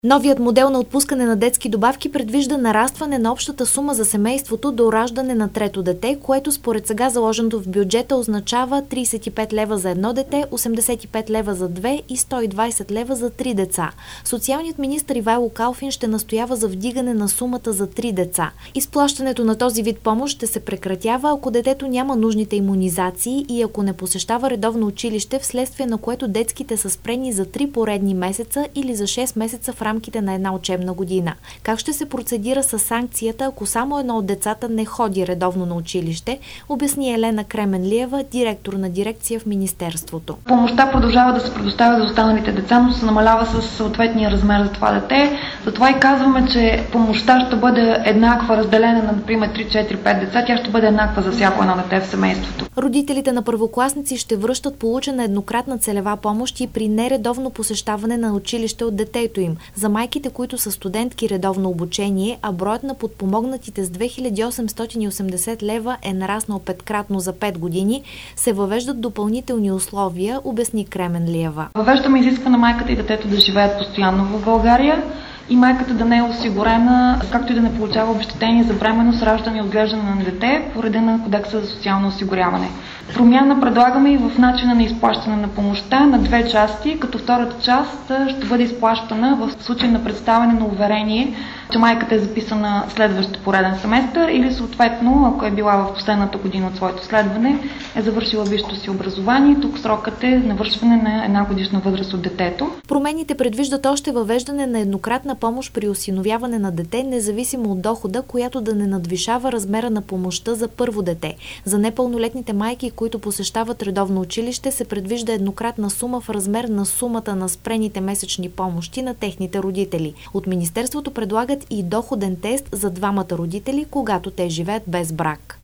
Новият модел на отпускане на детски добавки предвижда нарастване на общата сума за семейството до раждане на трето дете, което според сега заложеното в бюджета означава 35 лева за едно дете, 85 лева за две и 120 лева за три деца. Социалният министър Ивайло Калфин ще настоява за вдигане на сумата за три деца. Изплащането на този вид помощ ще се прекратява, ако детето няма нужните имунизации и ако не посещава редовно училище, вследствие на което детските са спрени за 3 поредни месеца или за 6 месеца в рамките на една учебна година. Как ще се процедира с санкцията, ако само едно от децата не ходи редовно на училище, обясни Елена Кременлиева, директор на дирекция в Министерството. Помощта продължава да се предоставя за останалите деца, но се намалява с съответния размер за това дете. Затова и казваме, че помощта ще бъде еднаква, разделена на, например, 3, 4, 5 деца. Тя ще бъде еднаква за всяко едно дете в семейството. Родителите на първокласници ще връщат получена еднократна целева помощ и при нередовно посещаване на училище от детето им. За майките, които са студентки редовно обучение, а броят на подпомогнатите с 2880 лева е нараснал 5-кратно за 5 години, се въвеждат допълнителни условия, обясни Кременлиева. Въвеждаме изискване майката и детето да живеят постоянно в България и майката да не е осигурена, както и да не получава обезщетение за бременност, раждане и отглеждане на дете по реда на Кодекса за социално осигуряване. Промяна предлагаме и в начина на изплащане на помощта на две части, като втората част ще бъде изплащана в случай на представяне на уверение, че майката е записана следващ пореден семестър или съответно, ако е била в последната година от своето следване, е завършила висшето си образование. Тук срокът е навършване на една годишна възраст от детето. Промените предвиждат още въвеждане на еднократна помощ при осиновяване на дете, независимо от дохода, която да не надвишава размера на помощта за първо дете. За непълнолетните майки, които посещават редовно училище, се предвижда еднократна сума в размер на сумата на спрените месечни помощи на техните родители. От Министерството предлагат и доходен тест за двамата родители, когато те живеят без брак.